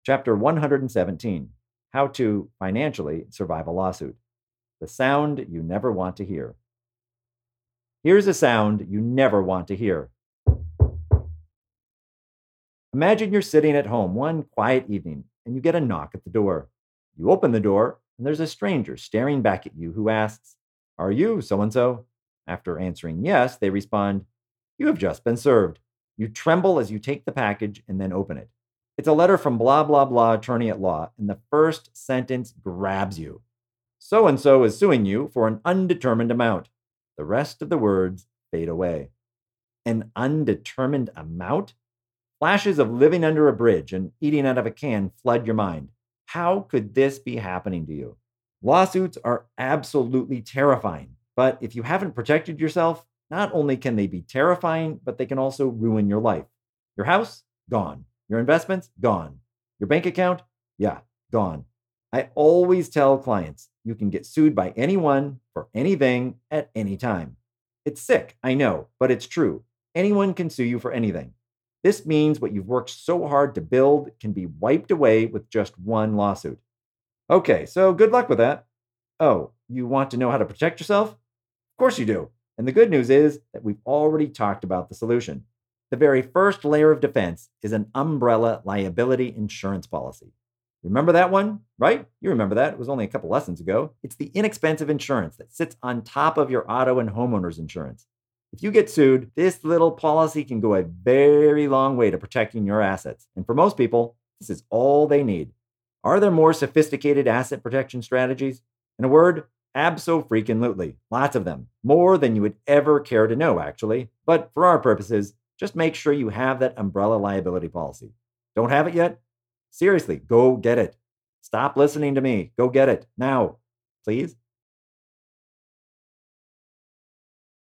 Chapter 117, How to Financially Survive a Lawsuit. The sound you never want to hear. Here's a sound you never want to hear. Imagine you're sitting at home one quiet evening and you get a knock at the door. You open the door and there's a stranger staring back at you who asks, "Are you so-and-so?" After answering yes, they respond, "You have just been served." You tremble as you take the package and then open it. It's a letter from blah, blah, blah attorney at law, and the first sentence grabs you. So-and-so is suing you for an undetermined amount. The rest of the words fade away. An undetermined amount? Flashes of living under a bridge and eating out of a can flood your mind. How could this be happening to you? Lawsuits are absolutely terrifying, but if you haven't protected yourself, not only can they be terrifying, but they can also ruin your life. Your house? Gone. Your investments? Gone. Your bank account? Yeah, gone. I always tell clients you can get sued by anyone for anything at any time. It's sick, I know, but it's true. Anyone can sue you for anything. This means what you've worked so hard to build can be wiped away with just one lawsuit. Okay, so good luck with that. Oh, you want to know how to protect yourself? Of course you do. And the good news is that we've already talked about the solution. The very first layer of defense is an umbrella liability insurance policy. Remember that one, right? You remember that. It was only a couple lessons ago. It's the inexpensive insurance that sits on top of your auto and homeowner's insurance. If you get sued, this little policy can go a very long way to protecting your assets. And for most people, this is all they need. Are there more sophisticated asset protection strategies? In a word, abso-freaking-lutely. Lots of them. More than you would ever care to know, actually. But for our purposes, just make sure you have that umbrella liability policy. Don't have it yet? Seriously, go get it. Stop listening to me. Go get it now, please.